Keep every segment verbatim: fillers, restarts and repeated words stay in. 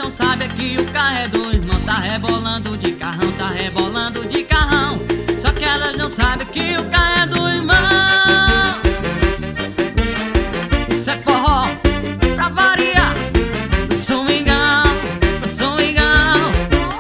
não sabem é que o carro é do irmão. Tá rebolando de carrão, tá rebolando de carrão. Só que elas não sabem que o carro é do irmão. Isso é forró, pra variar. Do swingão, do swingão.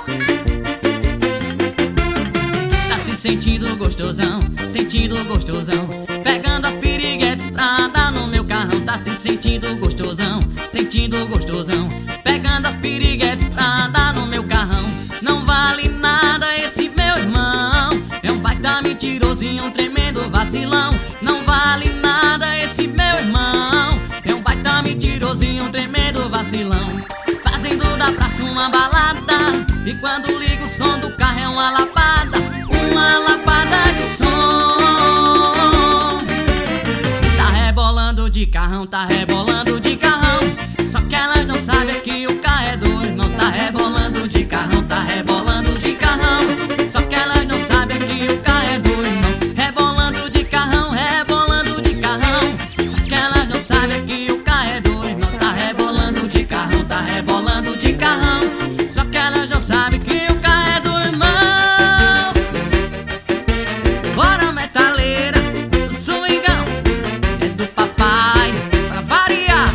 Tá se sentindo gostosão, sentindo gostosão, pegando as piriguetes pra andar no meu carrão. Tá se sentindo gostosão, sentindo gostosão, pegando as piriguetes pra andar no meu carrão. Não vale nada esse meu irmão, é um baita mentirosinho, um tremendo vacilão. Não vale nada esse meu irmão, é um baita mentirosinho, um tremendo vacilão. Fazendo da praça uma balada, e quando liga o som do carro é uma lapada, uma lapada de som. Tá rebolando de carrão, tá rebolando de carrão. Só que elas não sabem é que o carro é do irmão. Tá rebolando de carrão, tá rebolando de carrão. Só que elas não sabem é que o carro é do irmão. Rebolando de carrão, rebolando de carrão. Só que elas não sabem é que o carro é do irmão. Tá rebolando de carrão, tá rebolando de carrão. Só que elas não sabem que o carro é do irmão. Bora metaleira, do swingão, é do papai, pra variar.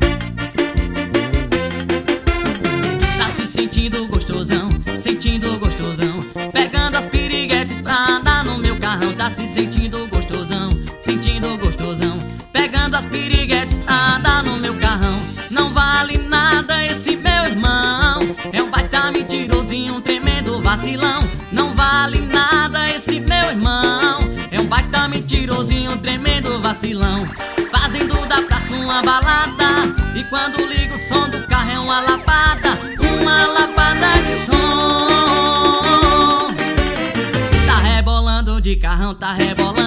Tá se sentindo gostosão, sentindo gostosão, pegando as piriguetes pra andar no meu carrão. Tá se sentindo gostosão, sentindo gostosão, pegando as piriguetes pra andar no meu carrão. Não vale nada esse meu irmão, é um baita mentirosinho, um tremendo vacilão. Não vale nada esse meu irmão, é um baita mentirosinho, um tremendo vacilão. Fazendo da praça uma balada, e quando liga o som do carro é uma lapada, uma lapada de som. Tá rebolando de carrão, tá rebolando